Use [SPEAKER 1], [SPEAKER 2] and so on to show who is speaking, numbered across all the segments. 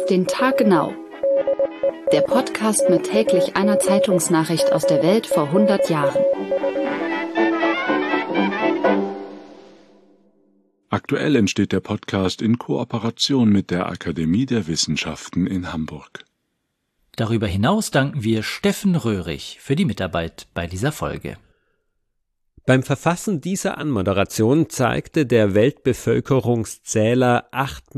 [SPEAKER 1] Auf den Tag genau. Der Podcast mit täglich einer Zeitungsnachricht aus der Welt vor 100 Jahren.
[SPEAKER 2] Aktuell entsteht der Podcast in Kooperation mit der Akademie der Wissenschaften in Hamburg.
[SPEAKER 3] Darüber hinaus danken wir Steffen Röhrig für die Mitarbeit bei dieser Folge.
[SPEAKER 4] Beim Verfassen dieser Anmoderation zeigte der Weltbevölkerungszähler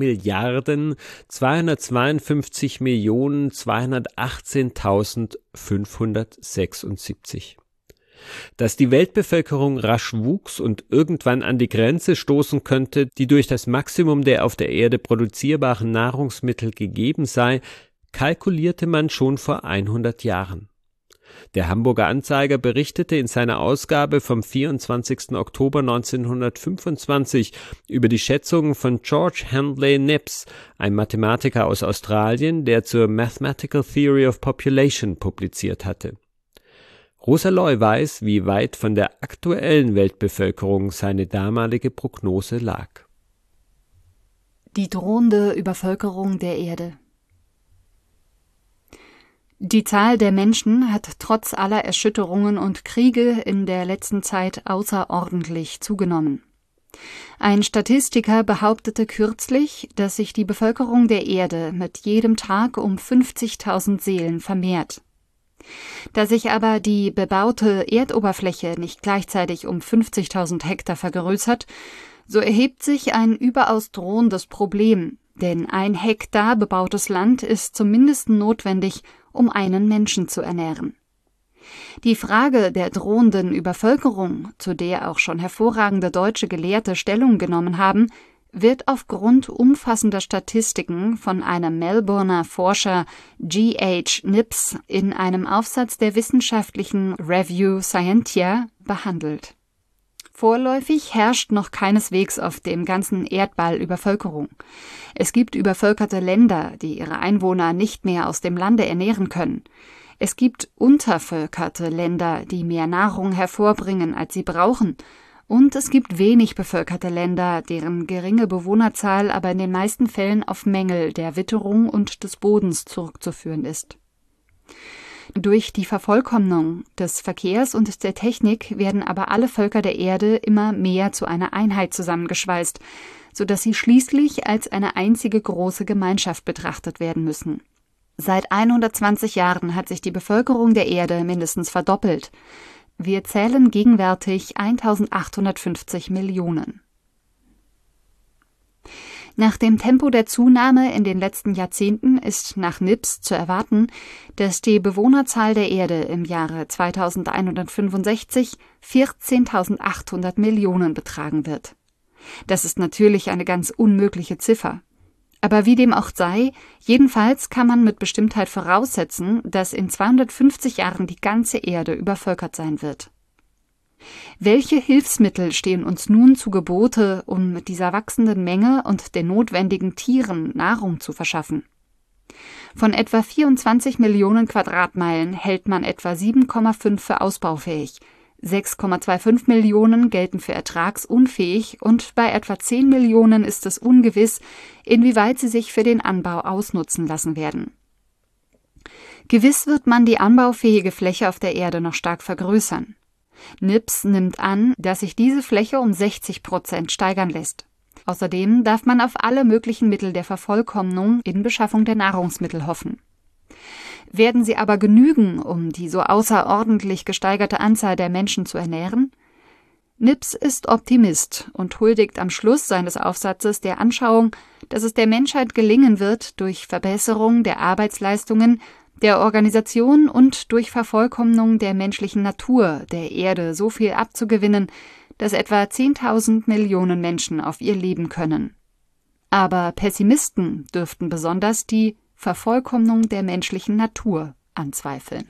[SPEAKER 4] 8.252.218.576. Dass die Weltbevölkerung rasch wuchs und irgendwann an die Grenze stoßen könnte, die durch das Maximum der auf der Erde produzierbaren Nahrungsmittel gegeben sei, kalkulierte man schon vor 100 Jahren. Der Hamburger Anzeiger berichtete in seiner Ausgabe vom 24. Oktober 1925 über die Schätzungen von George Handley Nips, ein Mathematiker aus Australien, der zur Mathematical Theory of Population publiziert hatte. Rosa Loy weiß, wie weit von der aktuellen Weltbevölkerung seine damalige Prognose lag.
[SPEAKER 1] Die drohende Übervölkerung der Erde. Die Zahl der Menschen hat trotz aller Erschütterungen und Kriege in der letzten Zeit außerordentlich zugenommen. Ein Statistiker behauptete kürzlich, dass sich die Bevölkerung der Erde mit jedem Tag um 50.000 Seelen vermehrt. Da sich aber die bebaute Erdoberfläche nicht gleichzeitig um 50.000 Hektar vergrößert, so erhebt sich ein überaus drohendes Problem, denn 1 Hektar bebautes Land ist zumindest notwendig, um einen Menschen zu ernähren. Die Frage der drohenden Übervölkerung, zu der auch schon hervorragende deutsche Gelehrte Stellung genommen haben, wird aufgrund umfassender Statistiken von einem Melbourner Forscher G.H. Nips in einem Aufsatz der wissenschaftlichen Review Scientia behandelt. Vorläufig herrscht noch keineswegs auf dem ganzen Erdball Übervölkerung. Es gibt übervölkerte Länder, die ihre Einwohner nicht mehr aus dem Lande ernähren können. Es gibt untervölkerte Länder, die mehr Nahrung hervorbringen, als sie brauchen. Und es gibt wenig bevölkerte Länder, deren geringe Bewohnerzahl aber in den meisten Fällen auf Mängel der Witterung und des Bodens zurückzuführen ist. Durch die Vervollkommnung des Verkehrs und der Technik werden aber alle Völker der Erde immer mehr zu einer Einheit zusammengeschweißt, sodass sie schließlich als eine einzige große Gemeinschaft betrachtet werden müssen. Seit 120 Jahren hat sich die Bevölkerung der Erde mindestens verdoppelt. Wir zählen gegenwärtig 1.850 Millionen. Nach dem Tempo der Zunahme in den letzten Jahrzehnten ist nach Nips zu erwarten, dass die Bewohnerzahl der Erde im Jahre 2165 14.800 Millionen betragen wird. Das ist natürlich eine ganz unmögliche Ziffer. Aber wie dem auch sei, jedenfalls kann man mit Bestimmtheit voraussetzen, dass in 250 Jahren die ganze Erde übervölkert sein wird. Welche Hilfsmittel stehen uns nun zu Gebote, um dieser wachsenden Menge und den notwendigen Tieren Nahrung zu verschaffen? Von etwa 24 Millionen Quadratmeilen hält man etwa 7,5 für ausbaufähig, 6,25 Millionen gelten für ertragsunfähig und bei etwa 10 Millionen ist es ungewiss, inwieweit sie sich für den Anbau ausnutzen lassen werden. Gewiss wird man die anbaufähige Fläche auf der Erde noch stark vergrößern. Nips nimmt an, dass sich diese Fläche um 60% steigern lässt. Außerdem darf man auf alle möglichen Mittel der Vervollkommnung in Beschaffung der Nahrungsmittel hoffen. Werden sie aber genügen, um die so außerordentlich gesteigerte Anzahl der Menschen zu ernähren? Nips ist Optimist und huldigt am Schluss seines Aufsatzes der Anschauung, dass es der Menschheit gelingen wird, durch Verbesserung der Arbeitsleistungen, der Organisation und durch Vervollkommnung der menschlichen Natur der Erde so viel abzugewinnen, dass etwa 10.000 Millionen Menschen auf ihr leben können. Aber Pessimisten dürften besonders die Vervollkommnung der menschlichen Natur anzweifeln.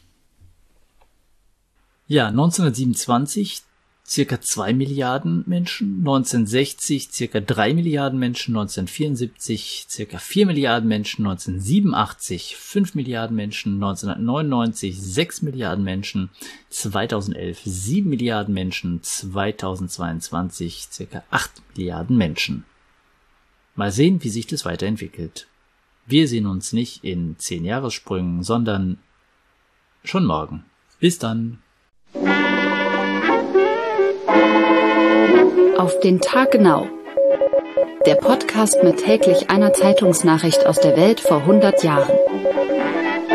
[SPEAKER 3] Ja, 1927 circa 2 Milliarden Menschen, 1960 circa 3 Milliarden Menschen, 1974 circa 4 Milliarden Menschen, 1987 5 Milliarden Menschen, 1999 6 Milliarden Menschen, 2011 7 Milliarden Menschen, 2022 circa 8 Milliarden Menschen. Mal sehen, wie sich das weiterentwickelt. Wir sehen uns nicht in 10-Jahressprüngen, sondern schon morgen. Bis dann.
[SPEAKER 1] Auf den Tag genau. Der Podcast mit täglich einer Zeitungsnachricht aus der Welt vor 100 Jahren.